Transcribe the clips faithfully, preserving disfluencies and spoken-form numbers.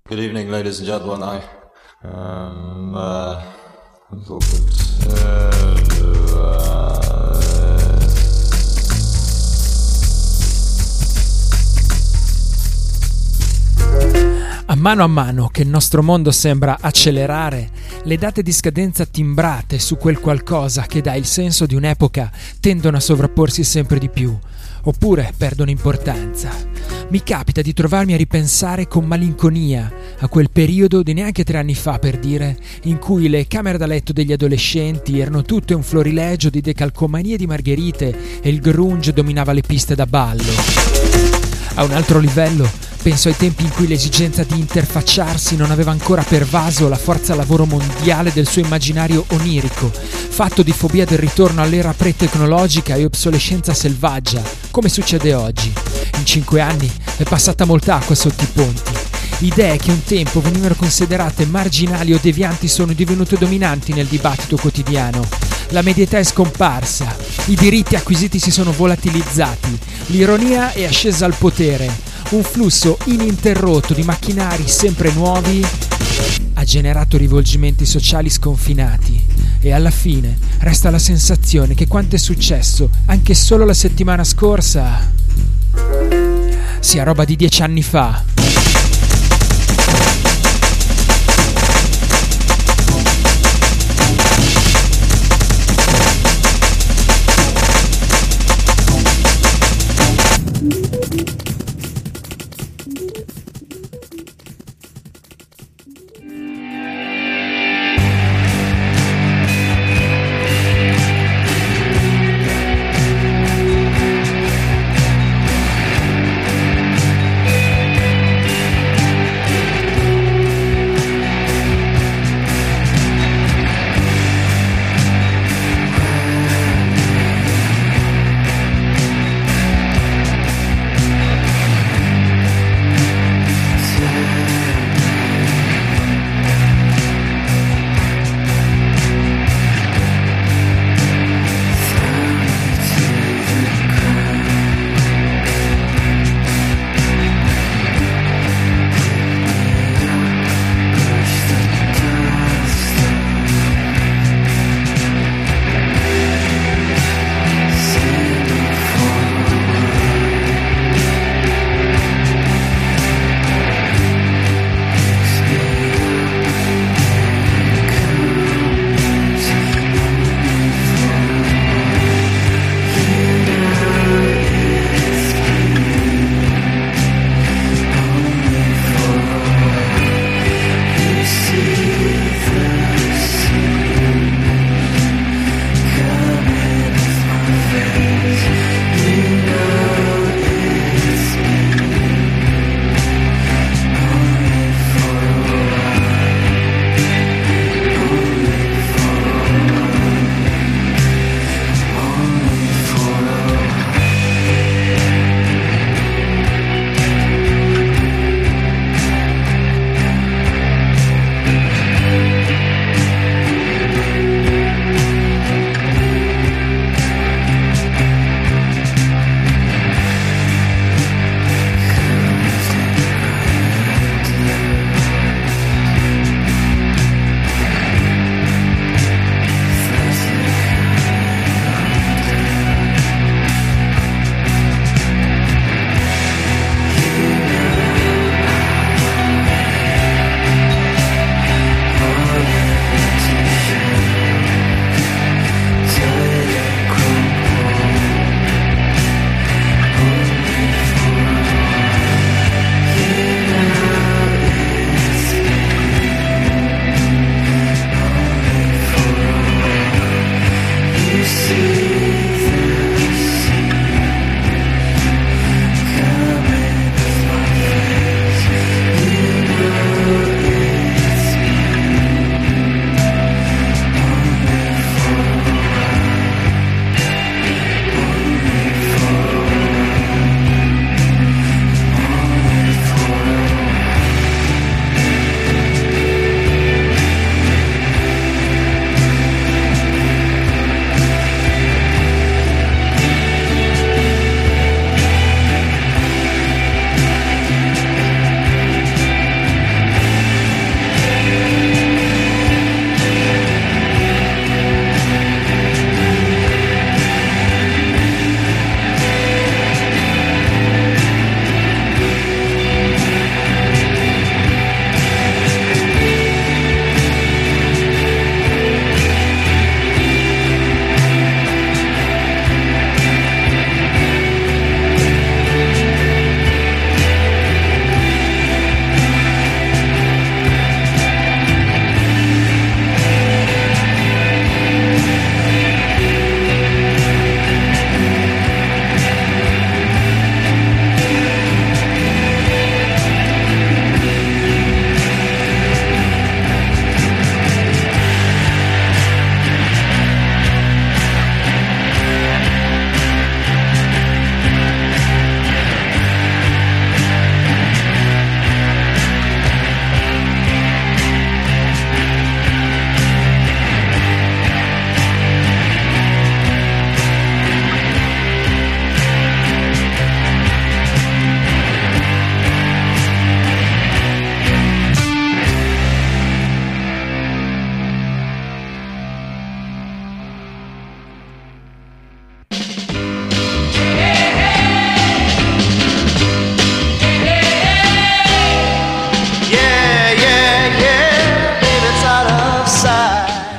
Good evening, ladies and gentlemen. I um uh, thought that, uh, A mano a mano che il nostro mondo sembra accelerare, le date di scadenza timbrate su quel qualcosa che dà il senso di un'epoca tendono a sovrapporsi sempre di più, oppure perdono importanza. Mi capita di trovarmi a ripensare con malinconia a quel periodo di neanche tre anni fa, per dire, in cui le camere da letto degli adolescenti erano tutte un florilegio di decalcomanie di margherite e il grunge dominava le piste da ballo. A un altro livello, penso ai tempi in cui l'esigenza di interfacciarsi non aveva ancora pervaso la forza lavoro mondiale del suo immaginario onirico, fatto di fobia del ritorno all'era pre-tecnologica e obsolescenza selvaggia, come succede oggi. In cinque anni è passata molta acqua sotto i ponti. Idee che un tempo venivano considerate marginali o devianti sono divenute dominanti nel dibattito quotidiano. La medietà è scomparsa, i diritti acquisiti si sono volatilizzati, l'ironia è ascesa al potere, un flusso ininterrotto di macchinari sempre nuovi ha generato rivolgimenti sociali sconfinati e alla fine resta la sensazione che quanto è successo anche solo la settimana scorsa sia roba di dieci anni fa.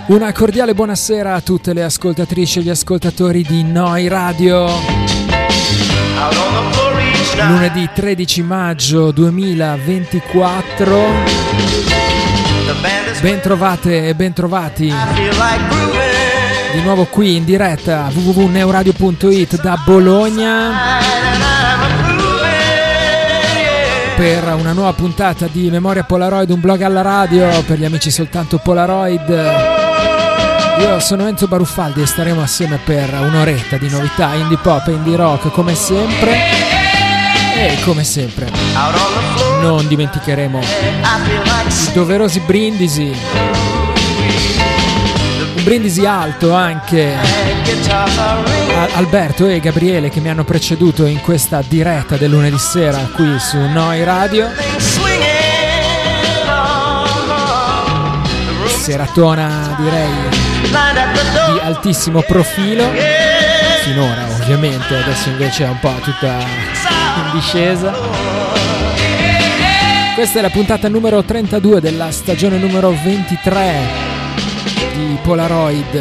Una cordiale buonasera a tutte le ascoltatrici e gli ascoltatori di Noi Radio. Lunedì tredici maggio duemilaventiquattro. Ben trovate e ben trovati di nuovo qui in diretta a w w w punto neuradio punto it da Bologna per una nuova puntata di Memoria Polaroid, un blog alla radio per gli amici soltanto Polaroid. Io sono Enzo Baruffaldi e staremo assieme per un'oretta di novità indie pop e indie rock come sempre. E come sempre non dimenticheremo i doverosi brindisi, un brindisi alto anche a Alberto e Gabriele che mi hanno preceduto in questa diretta del lunedì sera qui su Noi Radio. Seratona direi di altissimo profilo finora, ovviamente adesso invece è un po' tutta in discesa. Questa è la puntata numero trentadue della stagione numero ventitré di Polaroid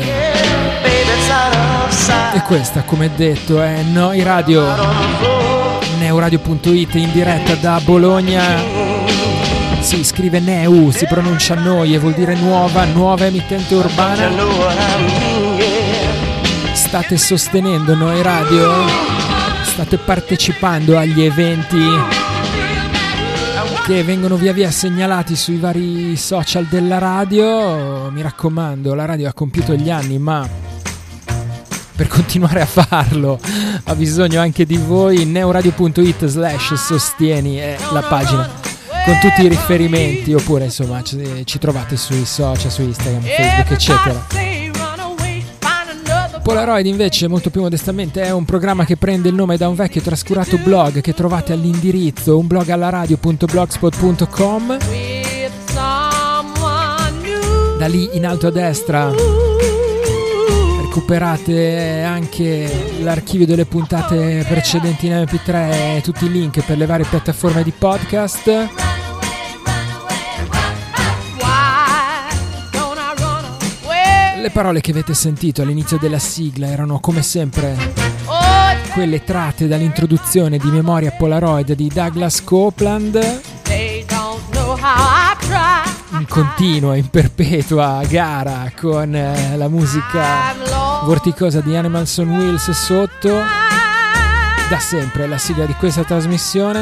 e questa, come detto, è Noi Radio, neuradio punto it in diretta da Bologna. Si scrive Neu, si pronuncia Noi e vuol dire nuova, nuova emittente urbana. State sostenendo Noi Radio? State partecipando agli eventi che vengono via via segnalati sui vari social della radio? Mi raccomando, la radio ha compiuto gli anni, ma per continuare a farlo ha bisogno anche di voi. neuradio punto it slash sostieni è la pagina con tutti i riferimenti, oppure insomma ci, ci trovate sui social, su Instagram, Facebook, eccetera. Polaroid invece, molto più modestamente, è un programma che prende il nome da un vecchio trascurato blog che trovate all'indirizzo un blog alla radio punto blogspot punto com. Da lì in alto a destra recuperate anche l'archivio delle puntate precedenti in emme pi tre e tutti i link per le varie piattaforme di podcast. Le parole che avete sentito all'inizio della sigla erano come sempre quelle tratte dall'introduzione di Memoria Polaroid di Douglas Copeland, in continua, in perpetua gara con eh, la musica vorticosa di Animals on Wheels sotto, da sempre la sigla di questa trasmissione.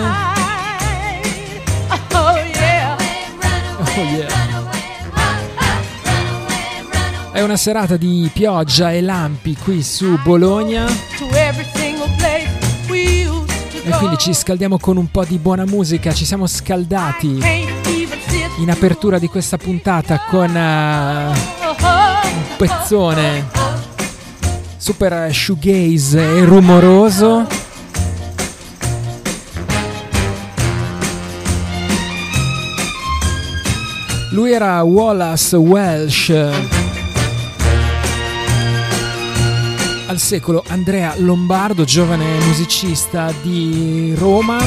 Oh yeah. Oh yeah. È una serata di pioggia e lampi qui su Bologna e quindi ci scaldiamo con un po' di buona musica. Ci siamo scaldati in apertura di questa puntata con uh, un pezzone super shoegaze e rumoroso. Lui era Wallace Welsh. Al secolo Andrea Lombardo, giovane musicista di Roma.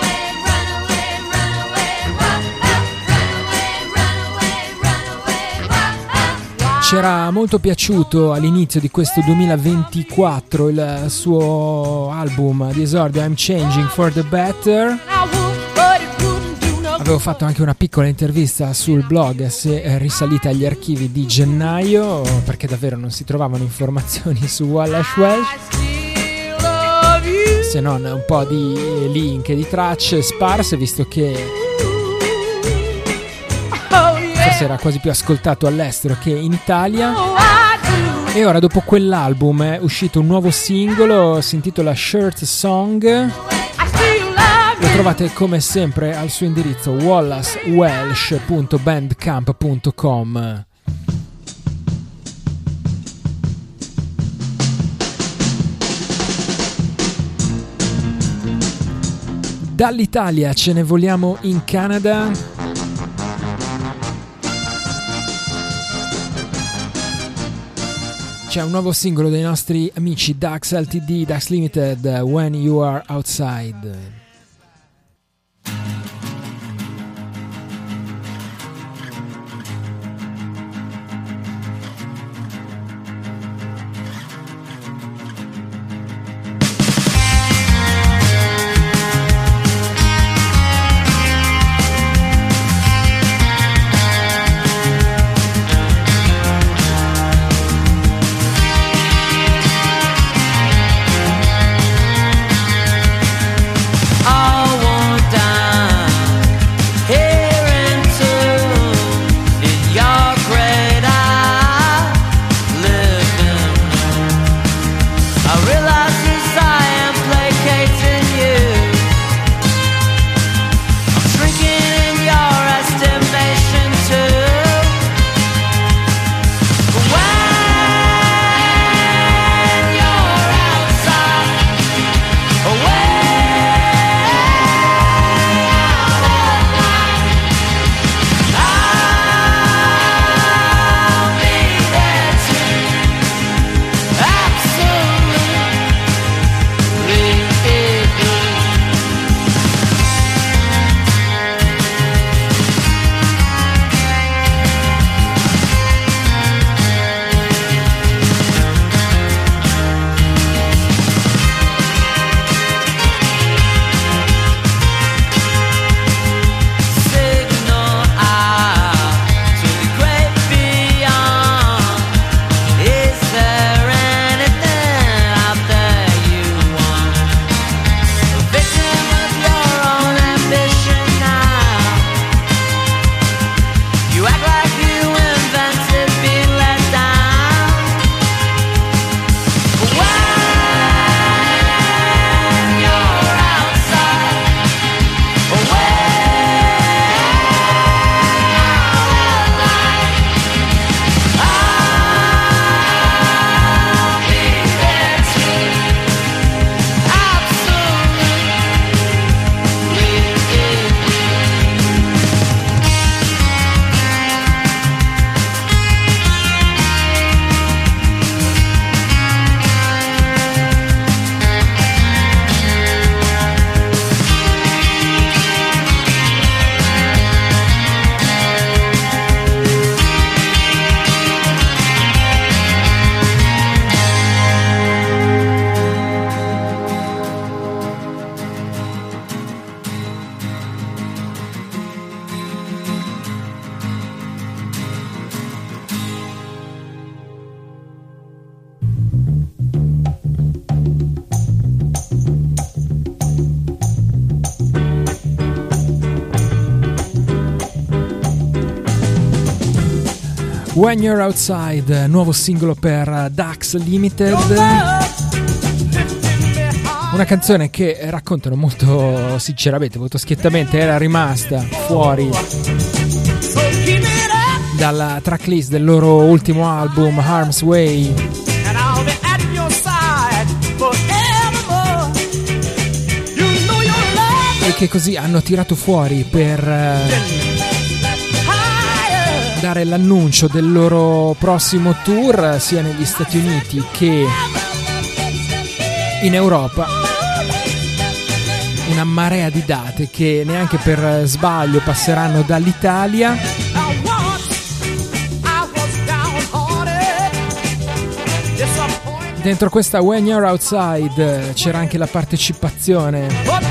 C'era molto piaciuto all'inizio di questo duemilaventiquattro il suo album di esordio I'm Changing for the Better. Avevo fatto anche una piccola intervista sul blog, se risalite agli archivi di gennaio, perché davvero non si trovavano informazioni su Wallace Welsh, se non un po' di link e di tracce sparse, visto che forse era quasi più ascoltato all'estero che in Italia. E ora, dopo quell'album, è uscito un nuovo singolo, si intitola Shirt Song. Lo trovate come sempre al suo indirizzo wallace welsh punto bandcamp punto com. Dall'Italia ce ne voliamo in Canada. C'è un nuovo singolo dei nostri amici Dax L T D, Dax Limited, When You Are Outside. When You're Outside, nuovo singolo per Dax Limited. Una canzone che raccontano molto sinceramente, molto schiettamente, era rimasta fuori dalla tracklist del loro ultimo album Harm's Way, e che così hanno tirato fuori per dare l'annuncio del loro prossimo tour sia negli Stati Uniti che in Europa. Una marea di date che neanche per sbaglio passeranno dall'Italia. Dentro questa When You're Outside c'era anche la partecipazione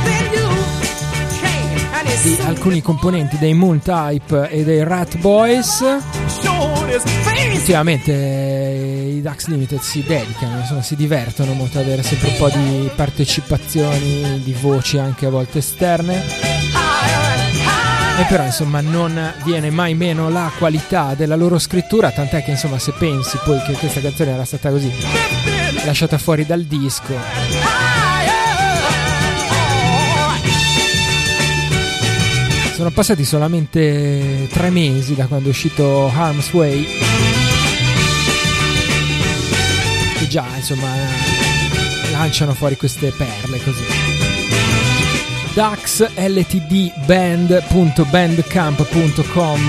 di alcuni componenti dei Moon Type e dei Rat Boys. Ultimamente i Dax Limited si dedicano, insomma, si divertono molto ad avere sempre un po' di partecipazioni, di voci anche a volte esterne, e però insomma non viene mai meno la qualità della loro scrittura, tant'è che insomma se pensi poi che questa canzone era stata così lasciata fuori dal disco, sono passati solamente tre mesi da quando è uscito Harm's Way, che già insomma lanciano fuori queste perle così. dax l t d band punto bandcamp punto com.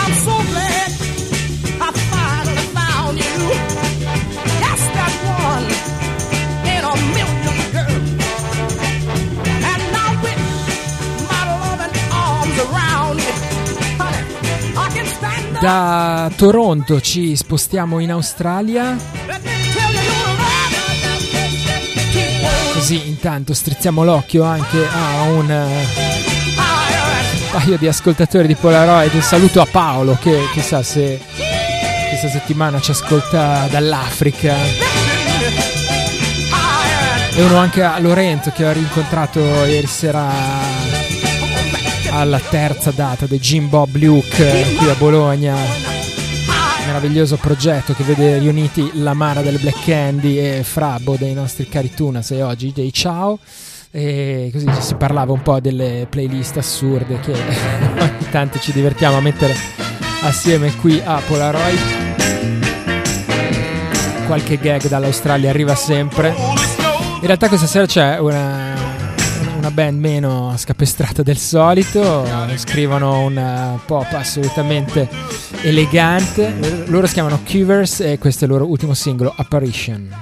Da Toronto ci spostiamo in Australia, così intanto strizziamo l'occhio anche a un paio di ascoltatori di Polaroid. Un saluto a Paolo che chissà se questa settimana ci ascolta dall'Africa, e uno anche a Lorenzo che ho rincontrato ieri sera alla terza data dei Jim Bob Luke qui a Bologna, meraviglioso progetto che vede riuniti Lamara del Black Candy e Frabbo dei nostri cari Tunas e oggi dei Ciao, e così si parlava un po' delle playlist assurde che ogni tanto ci divertiamo a mettere assieme qui a Polaroid. Qualche gag dall'Australia arriva sempre. In realtà questa sera c'è una una band meno scapestrata del solito, scrivono un pop assolutamente elegante, loro si chiamano Quivers e questo è il loro ultimo singolo, Apparition.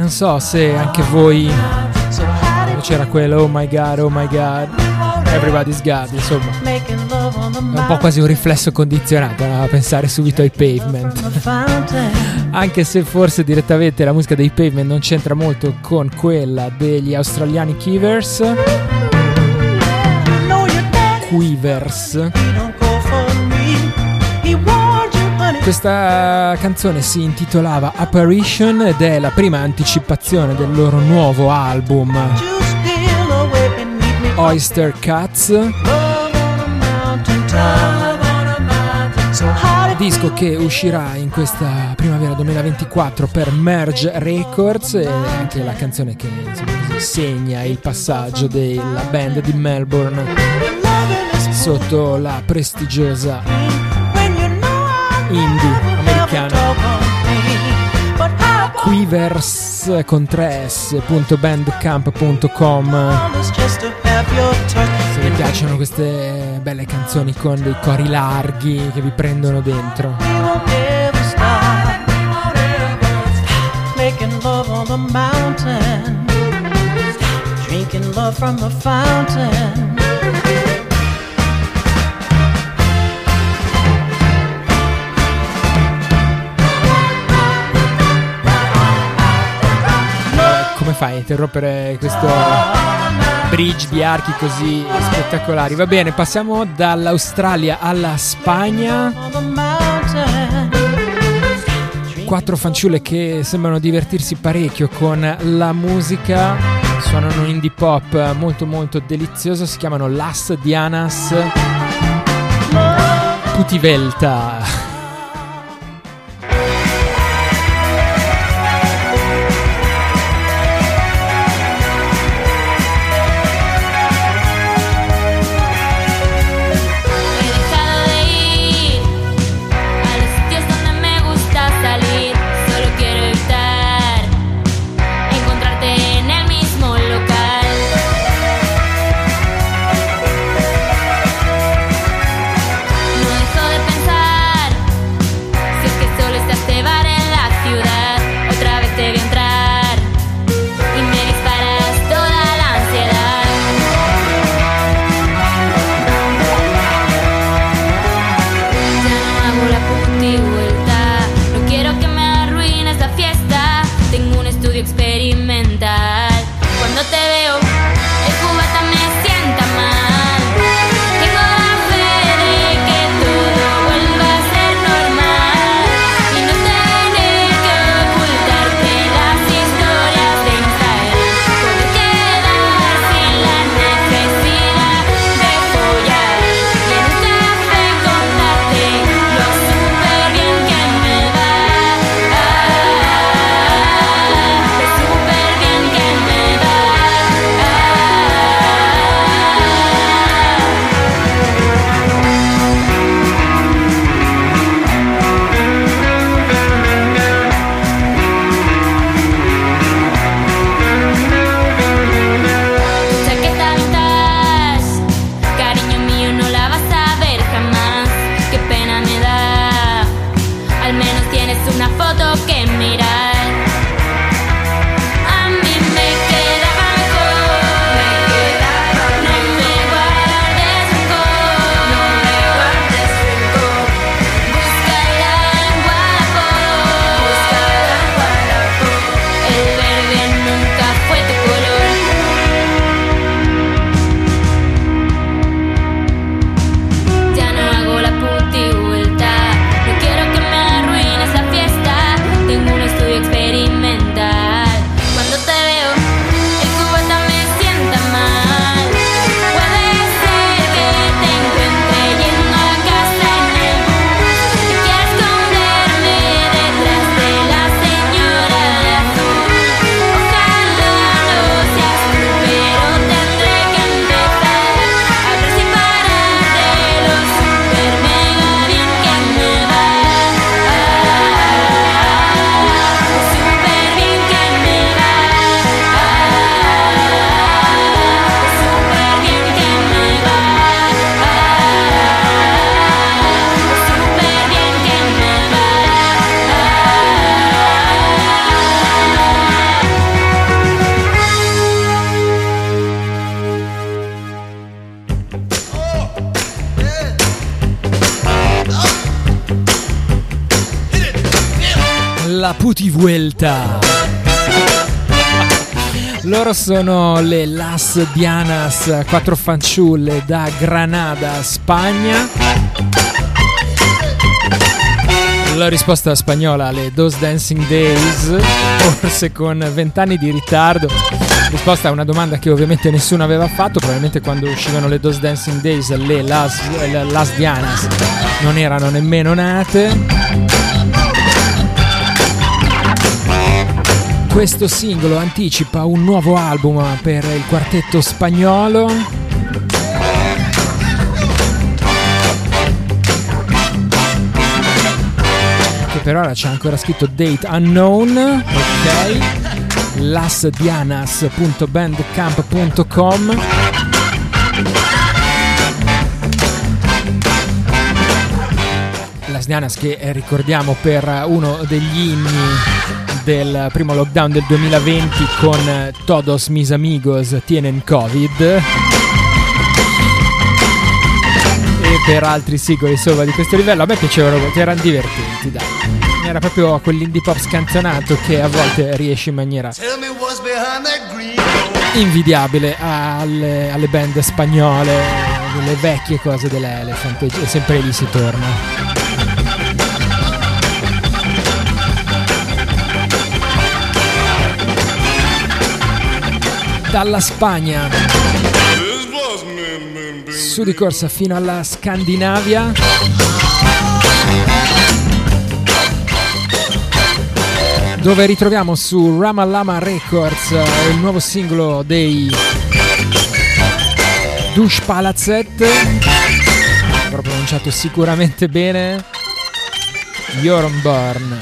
non so se anche voi c'era quello oh my god, oh my god, everybody's god, insomma è un po' quasi un riflesso condizionato a pensare subito ai Pavement. Anche se forse direttamente la musica dei Pavement non c'entra molto con quella degli australiani Quivers. Quivers. Questa canzone si intitolava Apparition ed è la prima anticipazione del loro nuovo album Oyster Cats, disco che uscirà in questa primavera duemilaventiquattro per Merge Records, e anche la canzone che insomma, segna il passaggio della band di Melbourne sotto la prestigiosa indie americana Quivers con tre s punto bandcamp punto com. Se vi piacciono queste belle canzoni con dei cori larghi che vi prendono dentro. Making love on the mountain, drinking love from a fountain. Come fai a interrompere questo bridge di archi così spettacolari? Va bene, passiamo dall'Australia alla Spagna. Quattro fanciulle che sembrano divertirsi parecchio con la musica, suonano un indie pop molto molto delizioso, si chiamano Las Dianas Putivelta. Tengo un Puti Vuelta. Loro sono le Las Dianas, quattro fanciulle da Granada, Spagna. La risposta spagnola alle Those Dancing Days, forse con vent'anni di ritardo. Risposta a una domanda che ovviamente nessuno aveva fatto. Probabilmente quando uscivano le Those Dancing Days le Las, le Las Dianas non erano nemmeno nate. Questo singolo anticipa un nuovo album per il quartetto spagnolo. Che per ora c'è ancora scritto date unknown. Ok. lasdianas punto bandcamp punto com. Las Dianas, che ricordiamo per uno degli inni del primo lockdown del duemilaventi con Todos mis amigos tienen Covid, e per altri singoli insomma di questo livello. A me piacevano molto, erano divertenti, dai. Era proprio quell'indie pop scanzonato che a volte riesce in maniera invidiabile alle, alle band spagnole, le vecchie cose dell'Elephant, e sempre lì si torna. Dalla Spagna su di corsa fino alla Scandinavia, dove ritroviamo su Ramalama Records il nuovo singolo dei Douche Palazet, avrò pronunciato sicuramente bene, Jornborn.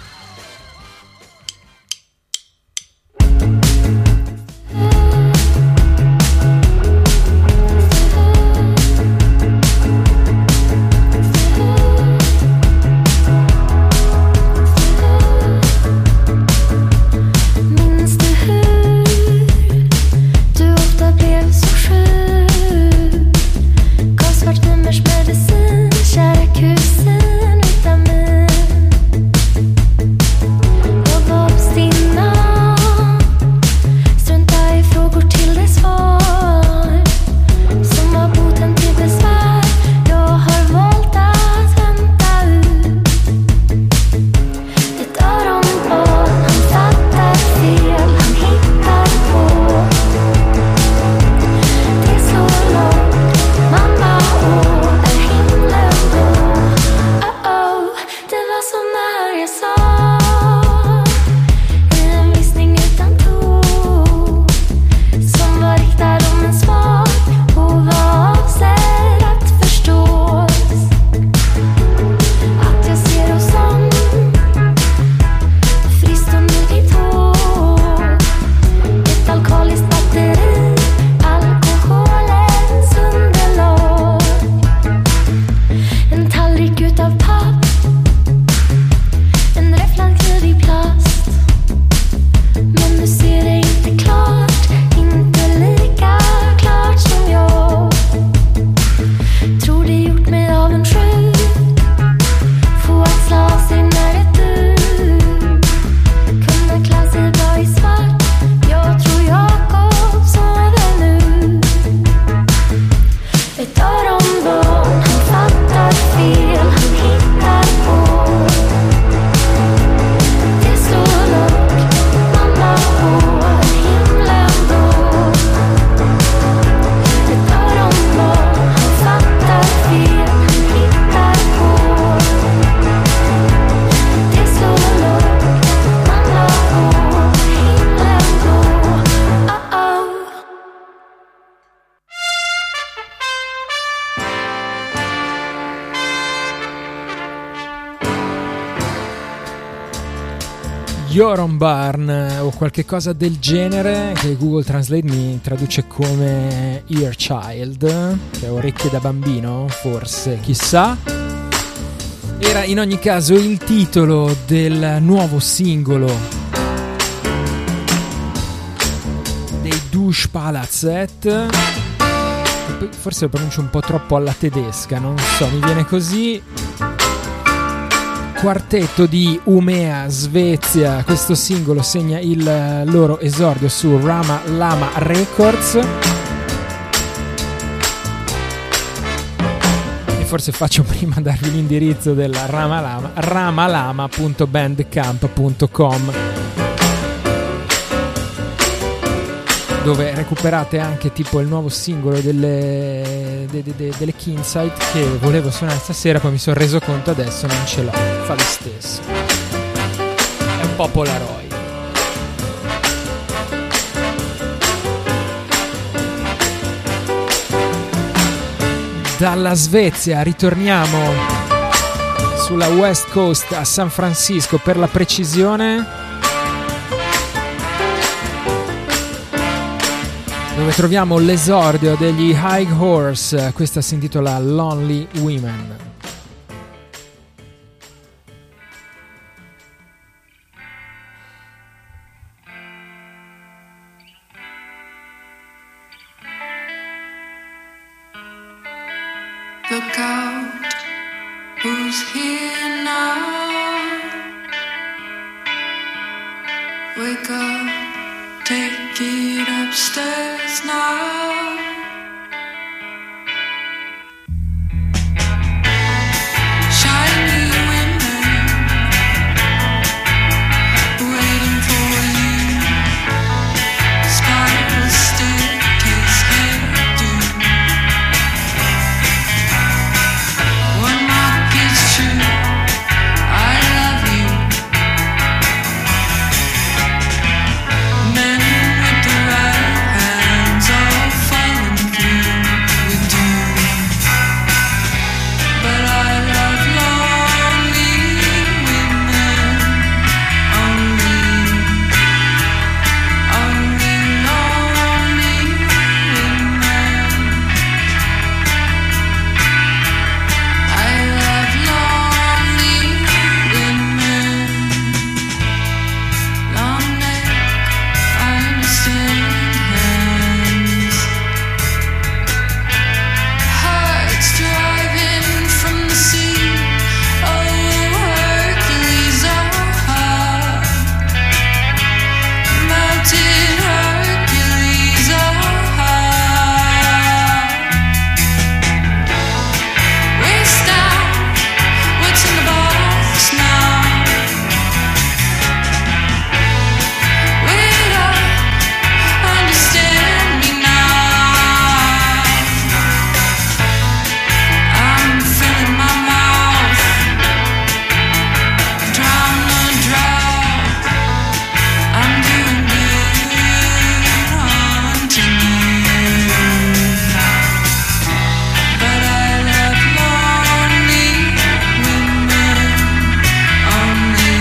Jornborn o qualche cosa del genere, che Google Translate mi traduce come Ear Child, che è orecchie da bambino, forse, chissà. Era in ogni caso il titolo del nuovo singolo dei Douche Palazet. Forse lo pronuncio un po' troppo alla tedesca, non so, mi viene così. quartetto di Umea, Svezia. Questo singolo segna il loro esordio su Rama Lama Records. E forse faccio prima darvi l'indirizzo della Rama Lama, ramalama punto bandcamp punto com, dove recuperate anche tipo il nuovo singolo delle, de, de, de, delle Kinsight che volevo suonare stasera, poi mi sono reso conto adesso non ce l'ho, fa lo stesso, è un po' Polaroid. Dalla Svezia ritorniamo sulla West Coast a San Francisco per la precisione, dove troviamo l'esordio degli High Horse. Questa si intitola Lonely Women. Look out, who's here now? Wake up, take it upstairs now. Shiny women waiting for you. Spiral staircase hairdo. One mark is true, I love you. Men with the right hands all falling through with doom. But I love lonely women, only, only lonely women. I love lonely women. Long neck, fine stained hands. Hearts driving from the sea. Oh, Hercules, oh, heart. Mountain Hercules, oh, heart. Waist down, what's in the box now? Wait up, understand me now. I'm filling my mouth, drown the drought. I'm doing good, haunting you. But I love lonely women, only,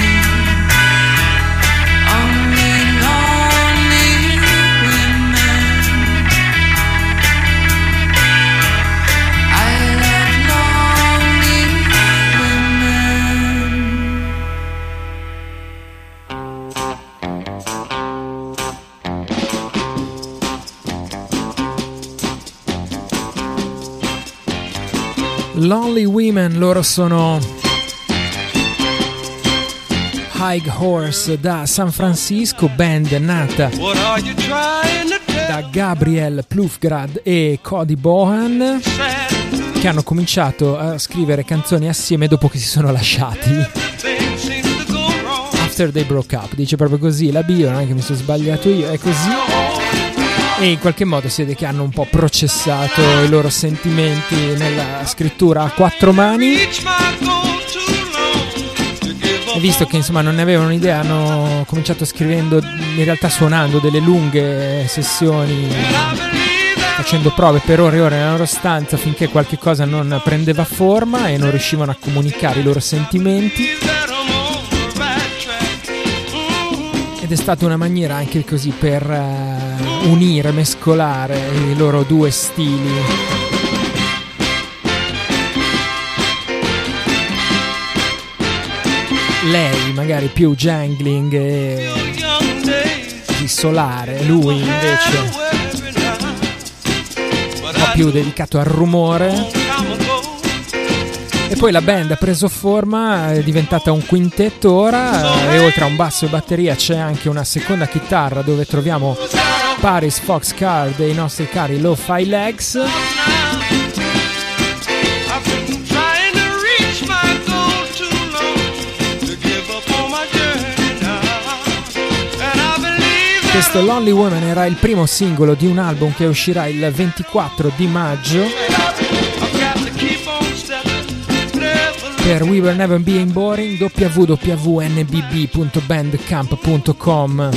only lonely women. I love lonely women. Lonely Women, loro sono High Horse da San Francisco, band nata What are you trying to tell? da Gabriel Plufgrad e Cody Bohan, che hanno cominciato a scrivere canzoni assieme dopo che si sono lasciati. Things seem to go wrong. After they broke up, dice proprio così la bio, non è che mi sono sbagliato io, è così. E in qualche modo si vede che hanno un po' processato i loro sentimenti nella scrittura a quattro mani. Each might go too long to give E up. visto che insomma non ne avevano idea, hanno cominciato scrivendo, in realtà suonando delle lunghe sessioni, I believe that facendo prove per ore e ore nella loro stanza finché qualche cosa non prendeva forma e non riuscivano a comunicare i loro sentimenti. that I'm on the right track. Mm-hmm. Ed è stata una maniera anche così per eh, unire, mescolare i loro due stili. Lei magari più jangling e Young days, così solare, lui invece un every night. But po' I più knew dedicato al rumore. long time ago E poi la band ha preso forma, è diventata un quintetto ora, e oltre a un basso e batteria c'è anche una seconda chitarra dove troviamo Paris Foxcar dei nostri cari Lo-Fi Legs. Questo Lonely Woman era il primo singolo di un album che uscirà il ventiquattro di maggio per We Were Never Being Boring. w w w punto n b b punto bandcamp punto com.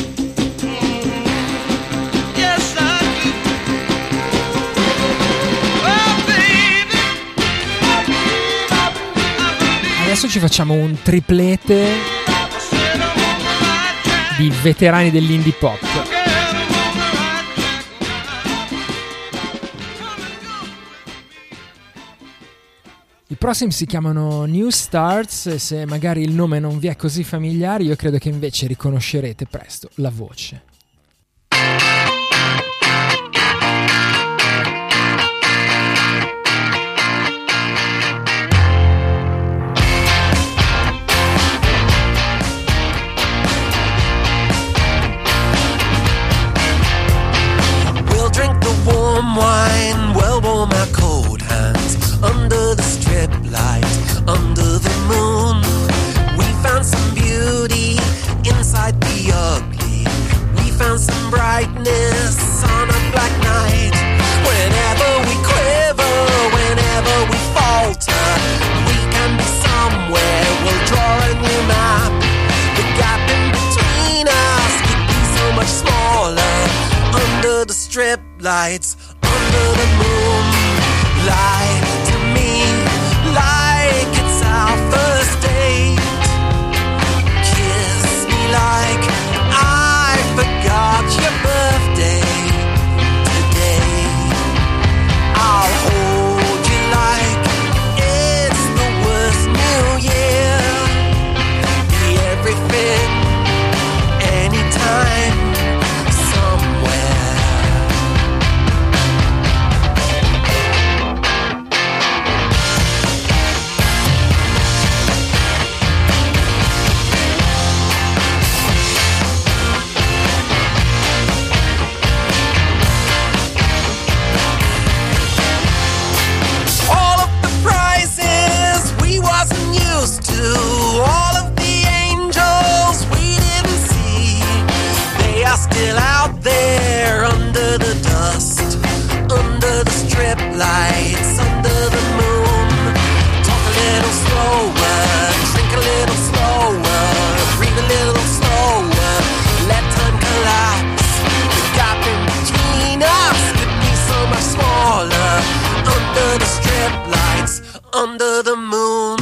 Adesso ci facciamo un triplete di veterani dell'indie pop. I prossimi si chiamano New Starts e se magari il nome non vi è così familiare, io credo che invece riconoscerete presto la voce. Wine, well warm our cold hands under the strip light, under the moon. We found some beauty inside the ugly. We found some brightness on a black night. Whenever we quiver, whenever we falter, we can be somewhere. We'll draw a new map. The gap in between us could be so much smaller under the strip lights. Under the moonlight, to me, like it's our first date. Kiss me like I forgot your birthday today. I'll hold you like it's the worst new year. Be everything, anytime, somewhere. All of the angels we didn't see, they are still out there under the dust, under the strip lights, under the moon. Talk a little slower, drink a little slower, breathe a little slower, let time collapse. The gap in between us could be so much smaller under the strip lights, under the moon.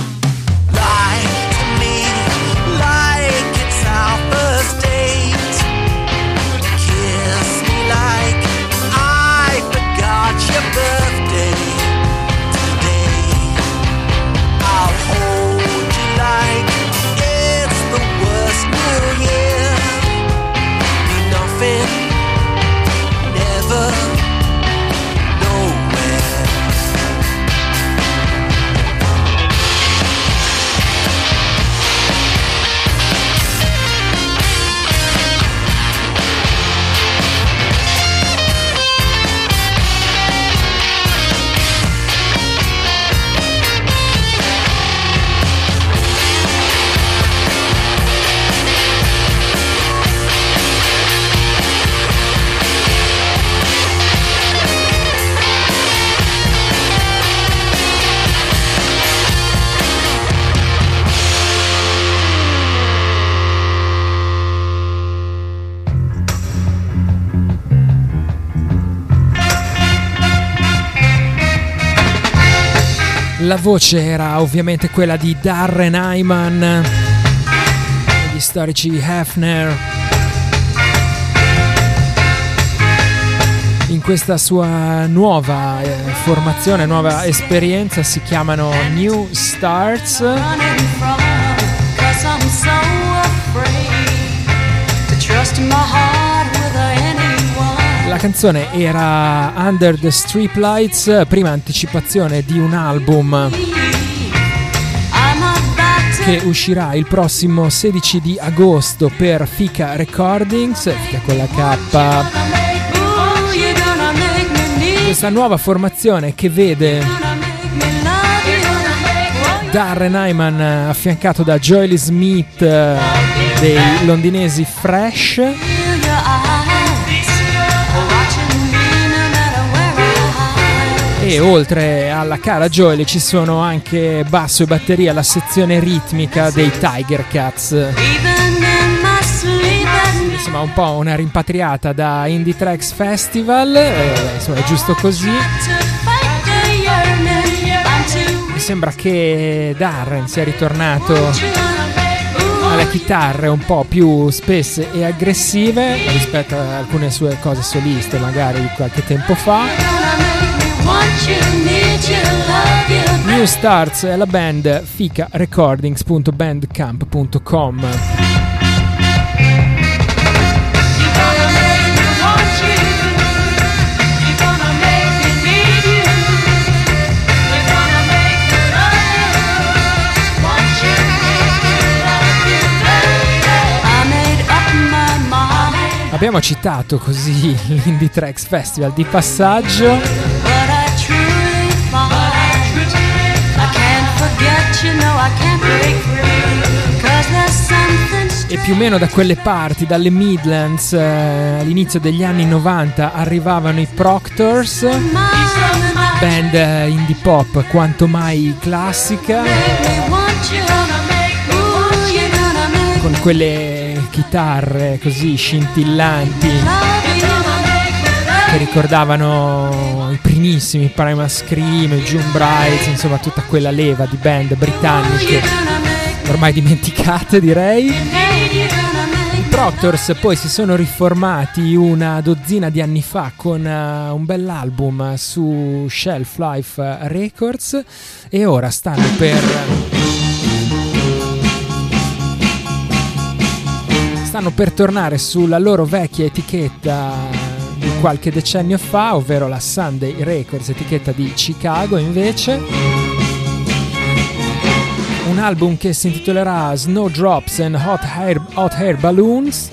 La voce era ovviamente quella di Darren Hyman, degli storici Hefner. In questa sua nuova eh, formazione, nuova esperienza, si chiamano New Starts. La canzone era Under the Streetlights, prima anticipazione di un album che uscirà il prossimo sedici di agosto per Fika Recordings, Fika con la K. Questa nuova formazione che vede Darren Hyman affiancato da Joely Smith dei londinesi Fresh. E oltre alla cara Joely ci sono anche basso e batteria, la sezione ritmica dei Tiger Cats. Insomma, un po' una rimpatriata da Indie Tracks Festival, eh, insomma è giusto così. Mi sembra che Darren sia ritornato alle chitarre un po' più spesse e aggressive rispetto a alcune sue cose soliste magari di qualche tempo fa. New Starts è la band, fika recordings punto bandcamp punto com. Abbiamo citato così l'Indie Tracks Festival di passaggio. E più o meno da quelle parti, dalle Midlands, eh, all'inizio degli anni novanta arrivavano i Proctors, band eh, indie pop quanto mai classica, con quelle chitarre così scintillanti che ricordavano i primissimi Primal Scream, June Bright, insomma tutta quella leva di band britanniche ormai dimenticate, direi. I Proctors poi si sono riformati una dozzina di anni fa con uh, un bell'album su Shelf Life Records e ora stanno per stanno per tornare sulla loro vecchia etichetta di qualche decennio fa, ovvero la Sunday Records, etichetta di Chicago invece. Un album che si intitolerà Snowdrops and Hot Air, Hot Air Balloons.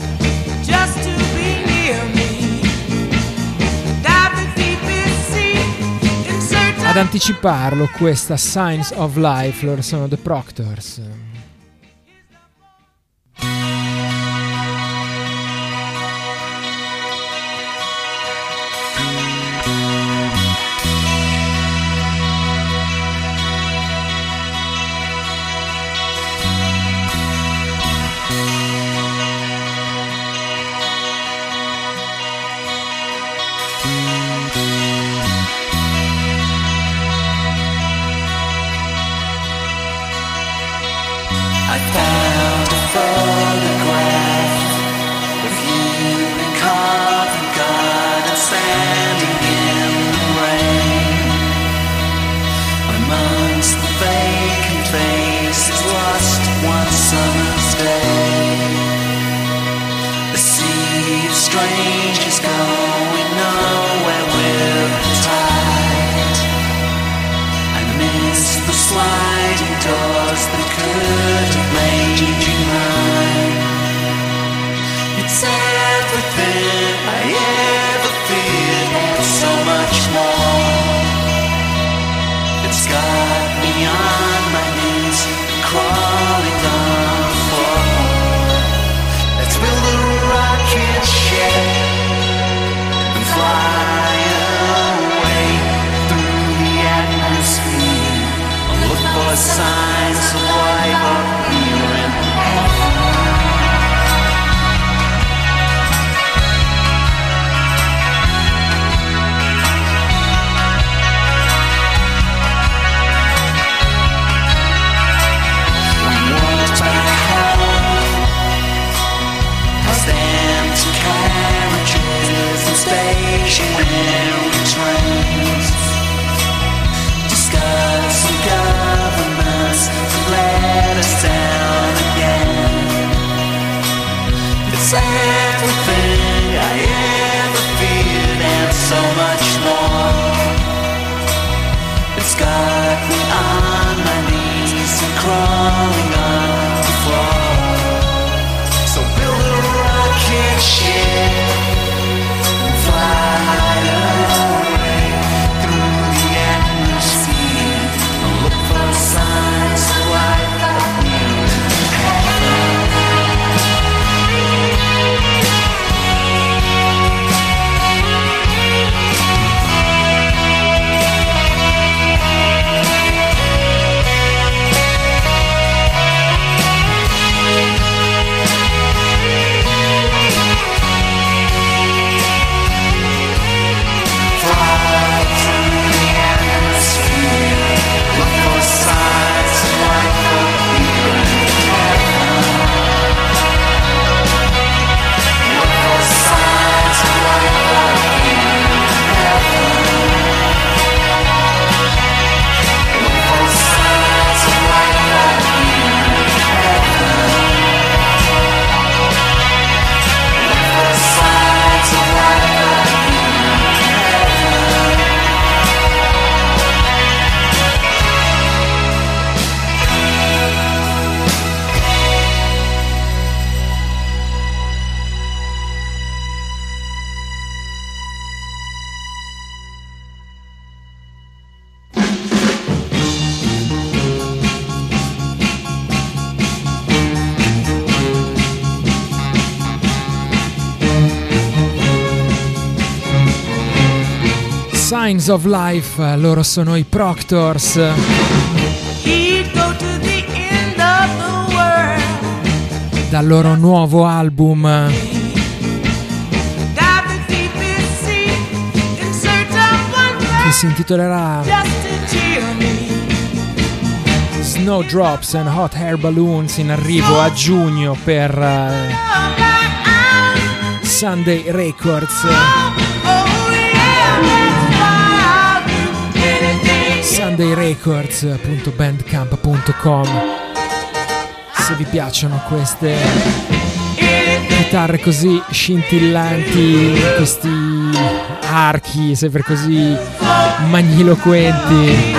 Ad anticiparlo questa Signs of Life, loro sono The Proctors. Signs of life up here in heaven. Walked back home past empty carriages and stationary trains. Discuss some governments to let us down again. It's everything I ever feared and so much more. It's got me on my knees and crawling on Signs of Life, loro sono i Proctors. He'd go to the end of the world. Dal loro nuovo album Dive the deepest sea in search of one che word. si intitolerà Just to cheer me. Snowdrops and Hot Air Balloons, in arrivo a giugno per eh, Sunday Records. Oh yeah, that's why I'll do anything. sunday records punto bandcamp punto com. Se vi piacciono queste chitarre così scintillanti, questi archi sempre così magniloquenti,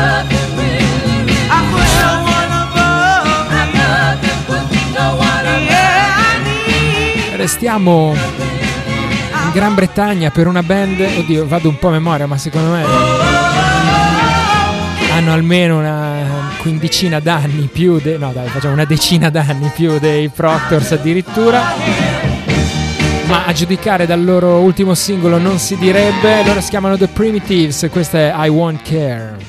restiamo in Gran Bretagna per una band, oddio vado un po' a memoria ma secondo me hanno almeno una quindicina d'anni più de- no dai facciamo una decina d'anni più dei Proctors addirittura, ma a giudicare dal loro ultimo singolo non si direbbe. Loro si chiamano The Primitives, questa è I Won't Care.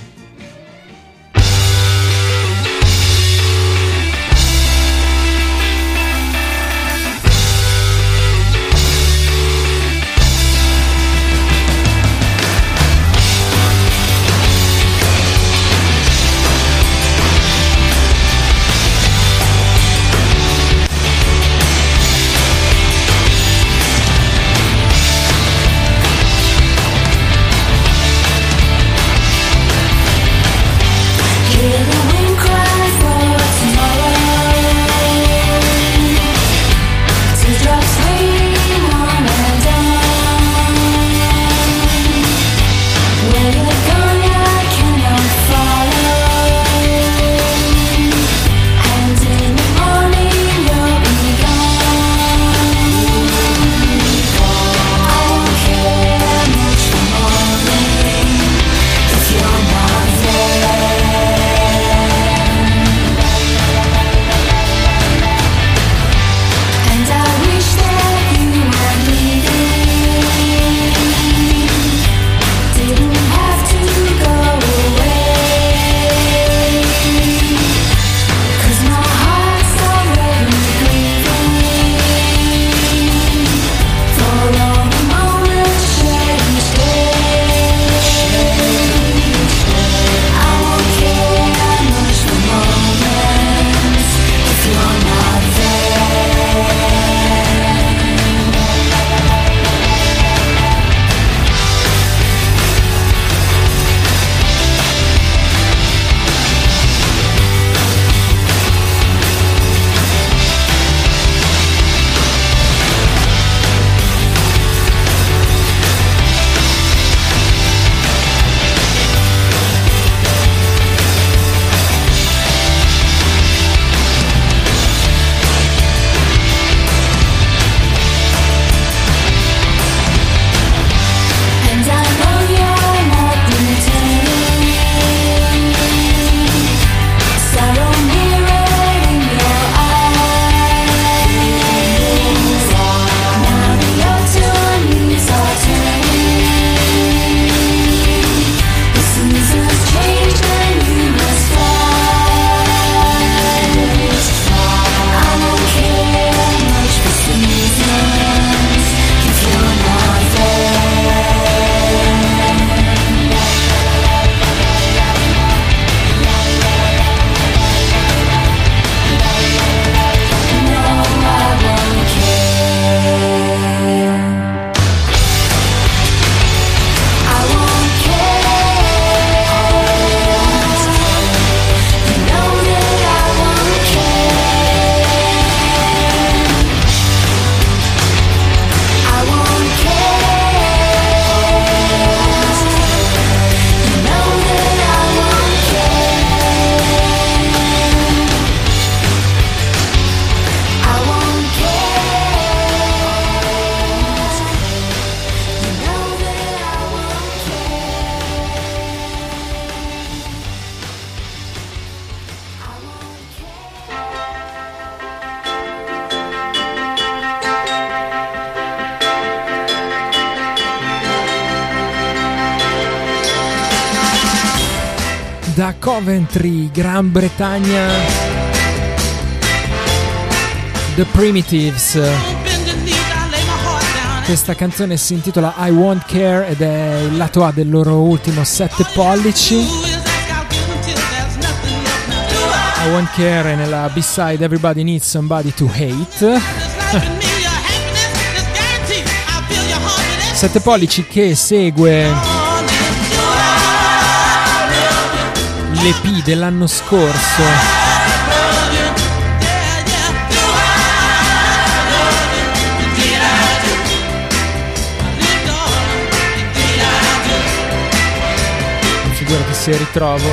I da Coventry, Gran Bretagna, The Primitives. Questa canzone si intitola I Won't Care ed è il lato A del loro ultimo sette pollici. I Won't Care è nella B-side Everybody Needs Somebody to Hate. sette pollici che segue l'E P dell'anno scorso. Figurati se ritrovo.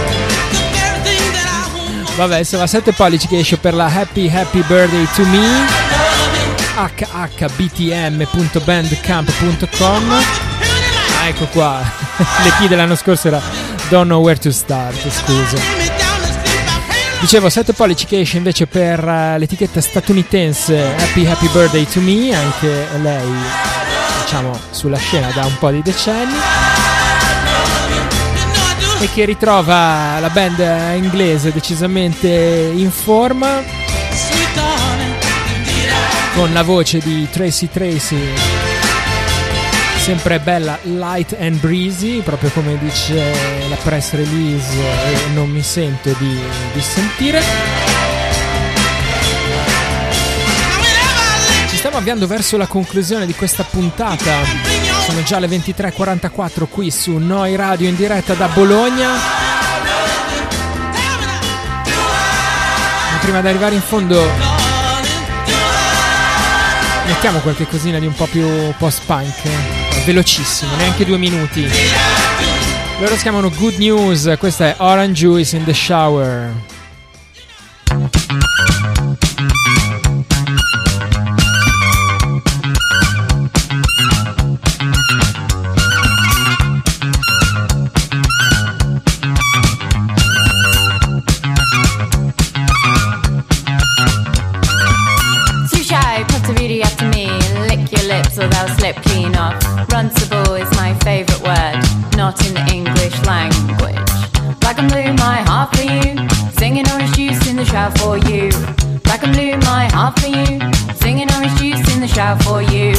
Vabbè, insomma, sette pollici che esce per la Happy Happy Birthday to Me, h h b t m punto bandcamp punto com. Ah, ecco qua. L'E P dell'anno scorso era Don't Know Where to Start, scusa. Dicevo, sette pollici che esce invece per uh, l'etichetta statunitense Happy Happy Birthday to Me, anche lei, diciamo, sulla scena da un po' di decenni, e che ritrova la band inglese decisamente in forma, con la voce di Tracy Tracy sempre bella, light and breezy, proprio come dice la press release, e non mi sento di, di sentire. Ci stiamo avviando verso la conclusione di questa puntata. Sono già le ventitré e quarantaquattro qui su Noi Radio in diretta da Bologna. Ma prima di arrivare in fondo mettiamo qualche cosina di un po' più post-punk, velocissimo, neanche due minuti. Loro si chiamano Good News, questa è Orange Juice in the Shower. So they'll slip clean off. Runcible is my favourite word, not in the English language. Black and blue, my heart for you, singing orange juice in the shower for you. Black and blue, my heart for you, singing orange juice in the shower for you.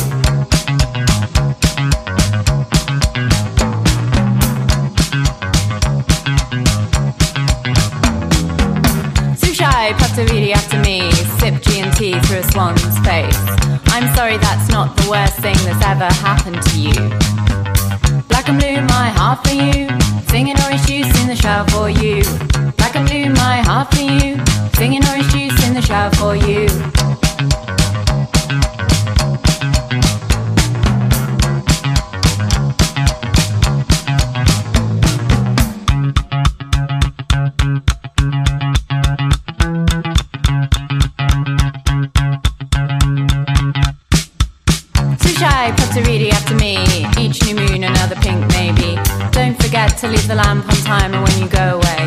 So shy, Potterini after me, sip G and T through a swan's face. I'm sorry, that's not the worst thing that's ever happened to you. Black and blue, my heart for you, singing orange juice in the shower for you. Black and blue, my heart for you, singing orange juice in the shower for you. Potterini after me, each new moon another pink maybe. Don't forget to leave the lamp on timer when you go away.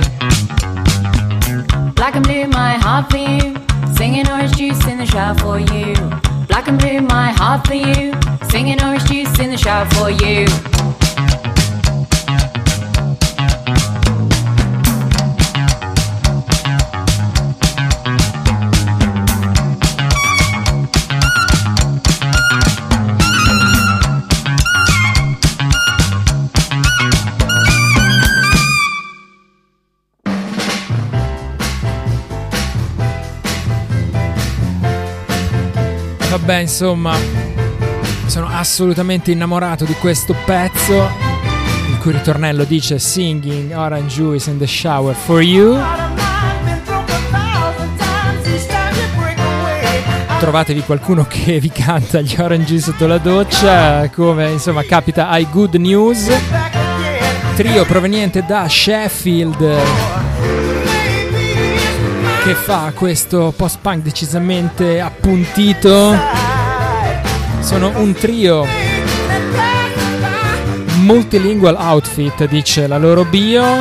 Black and blue, my heart for you, singing orange juice in the shower for you. Black and blue, my heart for you, singing orange juice in the shower for you. Vabbè, insomma, sono assolutamente innamorato di questo pezzo, il cui ritornello dice Singing orange juice in the shower for you. Trovatevi qualcuno che vi canta gli orange sotto la doccia, come insomma capita ai Good News, trio proveniente da Sheffield, che fa questo post-punk decisamente appuntito. Sono un trio multilingual outfit, dice la loro bio.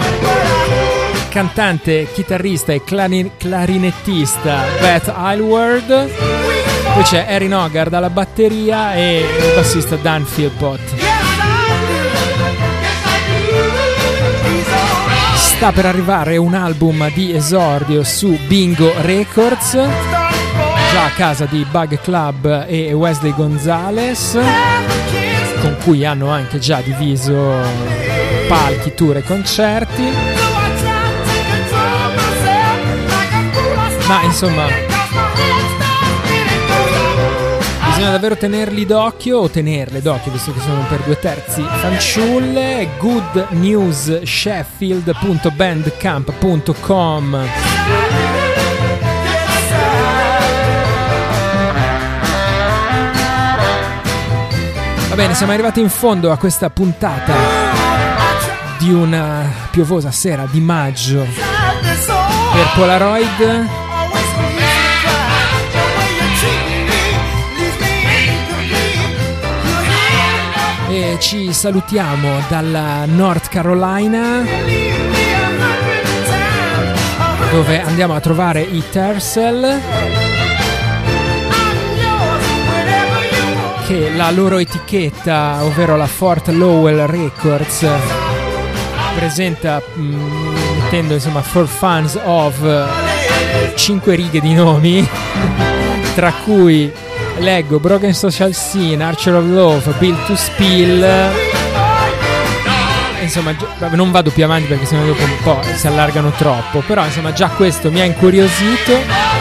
Cantante, chitarrista e clarin- clarinettista Beth Aylward. Poi c'è Erin Hogarth alla batteria e il bassista Dan Philpott. sta per arrivare un album di esordio su Bingo Records, già a casa di Bug Club e Wesley Gonzalez, con cui hanno anche già diviso palchi, tour e concerti. Ma insomma, bisogna davvero tenerli d'occhio, o tenerle d'occhio visto che sono per due terzi fanciulle. good news sheffield punto bandcamp punto com. Va bene, siamo arrivati in fondo a questa puntata di una piovosa sera di maggio per Polaroid. E ci salutiamo dalla North Carolina, dove andiamo a trovare i Tercel, che la loro etichetta, ovvero la Fort Lowell Records, presenta mh, mettendo insomma for fans of cinque righe di nomi, tra cui leggo Broken Social Scene, Archer of Love, Build to Spill. Insomma, non vado più avanti perché sennò dopo un po' si allargano troppo, però insomma già questo mi ha incuriosito.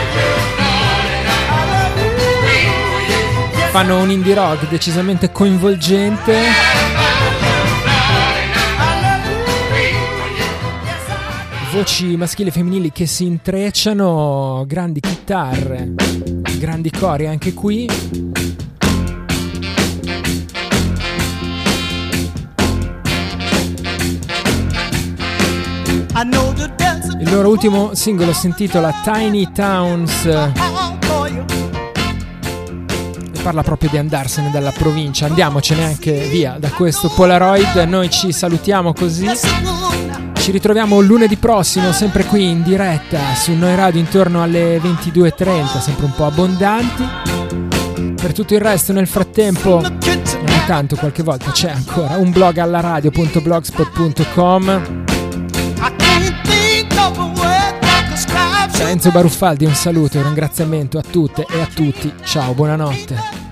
Fanno un indie rock decisamente coinvolgente, voci maschili e femminili che si intrecciano, grandi chitarre, grandi cori anche qui. Il loro ultimo singolo si intitola Tiny Towns e parla proprio di andarsene dalla provincia. Andiamocene anche via da questo Polaroid. Noi ci salutiamo così. Ci ritroviamo lunedì prossimo, sempre qui in diretta su Noi Radio intorno alle ventidue e trenta, sempre un po' abbondanti. Per tutto il resto, nel frattempo, ogni tanto qualche volta c'è ancora un blog alla radio punto blogspot punto com. Da Enzo Baruffaldi un saluto e un ringraziamento a tutte e a tutti. Ciao, buonanotte.